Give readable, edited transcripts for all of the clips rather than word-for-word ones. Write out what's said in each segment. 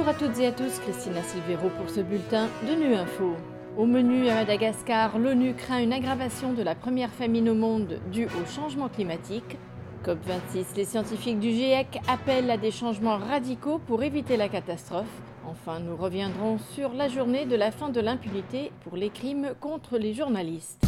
Bonjour à toutes et à tous, Christina Silvero pour ce bulletin de Nu Info. Au menu à Madagascar, l'ONU craint une aggravation de la première famine au monde due au changement climatique. COP26, les scientifiques du GIEC appellent à des changements radicaux pour éviter la catastrophe. Enfin, nous reviendrons sur la journée de la fin de l'impunité pour les crimes contre les journalistes.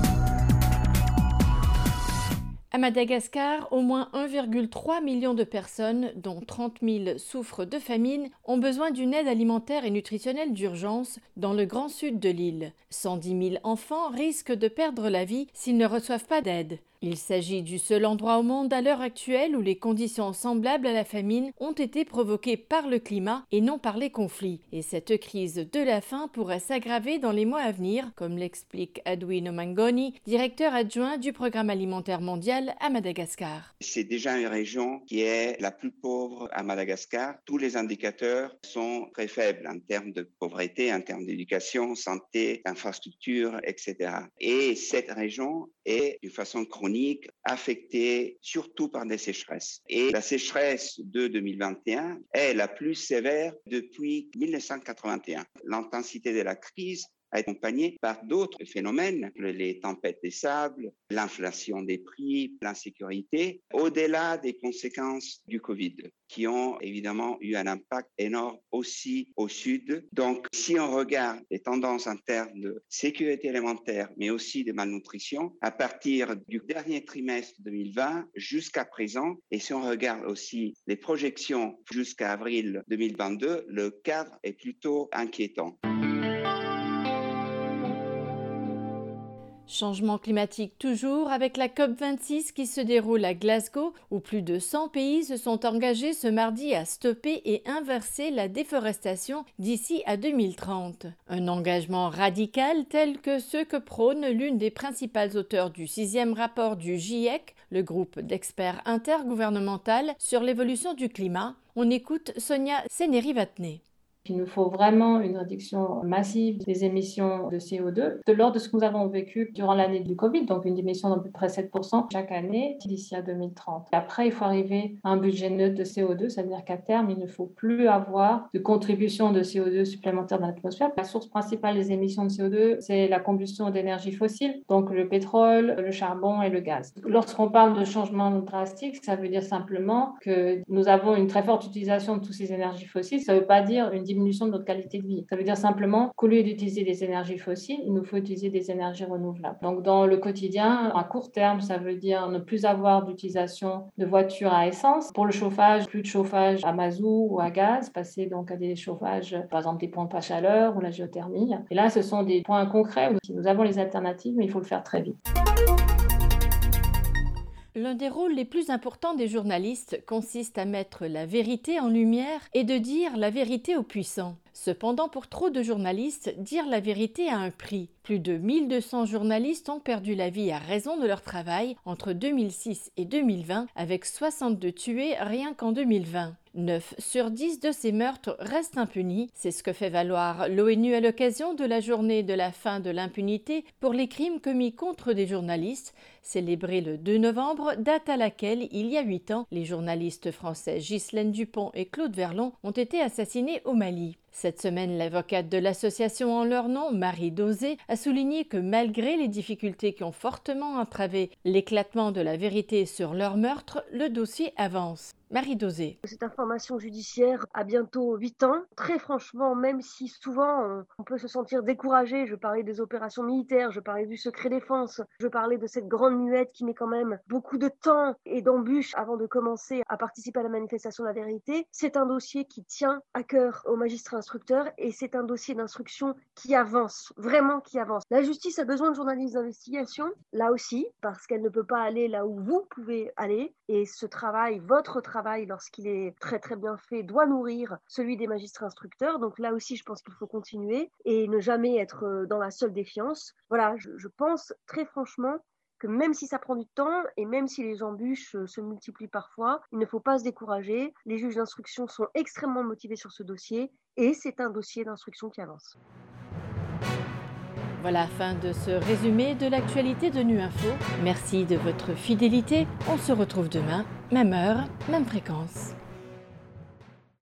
À Madagascar, au moins 1,3 million de personnes, dont 30 000 souffrent de famine, ont besoin d'une aide alimentaire et nutritionnelle d'urgence dans le grand sud de l'île. 110 000 enfants risquent de perdre la vie s'ils ne reçoivent pas d'aide. Il s'agit du seul endroit au monde à l'heure actuelle où les conditions semblables à la famine ont été provoquées par le climat et non par les conflits. Et cette crise de la faim pourrait s'aggraver dans les mois à venir, comme l'explique Edwin Omangoni, directeur adjoint du Programme alimentaire mondial à Madagascar. C'est déjà une région qui est la plus pauvre à Madagascar. Tous les indicateurs sont très faibles en termes de pauvreté, en termes d'éducation, santé, infrastructure, etc. Et cette région est d'une façon chronique affectée surtout par des sécheresses. Et la sécheresse de 2021 est la plus sévère depuis 1981. L'intensité de la crise accompagnée par d'autres phénomènes, les tempêtes de sable, l'inflation des prix, l'insécurité, au-delà des conséquences du Covid, qui ont évidemment eu un impact énorme aussi au sud. Donc, si on regarde les tendances en termes de sécurité alimentaire, mais aussi de malnutrition, à partir du dernier trimestre 2020 jusqu'à présent, et si on regarde aussi les projections jusqu'à avril 2022, le cadre est plutôt inquiétant. Changement climatique toujours avec la COP26 qui se déroule à Glasgow où plus de 100 pays se sont engagés ce mardi à stopper et inverser la déforestation d'ici à 2030. Un engagement radical tel que ce que prône l'une des principales auteurs du 6e rapport du GIEC, le groupe d'experts intergouvernemental sur l'évolution du climat. On écoute Sonia Seneri-Vatné. Il nous faut vraiment une réduction massive des émissions de CO2, de l'ordre de ce que nous avons vécu durant l'année du Covid, donc une diminution d'à peu près 7% chaque année d'ici à 2030. Après, il faut arriver à un budget neutre de CO2, c'est-à-dire qu'à terme, il ne faut plus avoir de contribution de CO2 supplémentaire dans l'atmosphère. La source principale des émissions de CO2, c'est la combustion d'énergie fossile, donc le pétrole, le charbon et le gaz. Lorsqu'on parle de changement drastique, ça veut dire simplement que nous avons une très forte utilisation de toutes ces énergies fossiles. Ça ne veut pas dire une diminution de notre qualité de vie. Ça veut dire simplement qu'au lieu d'utiliser des énergies fossiles, il nous faut utiliser des énergies renouvelables. Donc dans le quotidien, à court terme, ça veut dire ne plus avoir d'utilisation de voitures à essence. Pour le chauffage, plus de chauffage à mazout ou à gaz, passer donc à des chauffages, par exemple des pompes à chaleur ou la géothermie. Et là, ce sont des points concrets où nous avons les alternatives, mais il faut le faire très vite. L'un des rôles les plus importants des journalistes consiste à mettre la vérité en lumière et de dire la vérité aux puissants. Cependant, pour trop de journalistes, dire la vérité a un prix. Plus de 1200 journalistes ont perdu la vie à raison de leur travail entre 2006 et 2020, avec 62 tués rien qu'en 2020. 9 sur 10 de ces meurtres restent impunis. C'est ce que fait valoir l'ONU à l'occasion de la journée de la fin de l'impunité pour les crimes commis contre des journalistes, célébrée le 2 novembre, date à laquelle, il y a 8 ans, les journalistes français Ghislaine Dupont et Claude Verlon ont été assassinés au Mali. Cette semaine, l'avocate de l'association en leur nom, Marie Dosé, a souligné que malgré les difficultés qui ont fortement entravé l'éclatement de la vérité sur leur meurtre, le dossier avance. Marie Dosé. Cette information judiciaire a bientôt 8 ans. Très franchement, même si souvent on peut se sentir découragé, je parlais des opérations militaires, je parlais du secret défense, je parlais de cette grande muette qui met quand même beaucoup de temps et d'embûches avant de commencer à participer à la manifestation de la vérité. C'est un dossier qui tient à cœur aux magistrats instructeurs et c'est un dossier d'instruction qui avance, vraiment qui avance. La justice a besoin de journalistes d'investigation, là aussi, parce qu'elle ne peut pas aller là où vous pouvez aller et ce travail, votre travail, lorsqu'il est très très bien fait, doit nourrir celui des magistrats instructeurs. Donc là aussi, je pense qu'il faut continuer et ne jamais être dans la seule défiance. Voilà, je pense très franchement que même si ça prend du temps et même si les embûches se multiplient parfois, il ne faut pas se décourager. Les juges d'instruction sont extrêmement motivés sur ce dossier et c'est un dossier d'instruction qui avance. Voilà, fin de ce résumé de l'actualité de Nu Info. Merci de votre fidélité. On se retrouve demain, même heure, même fréquence.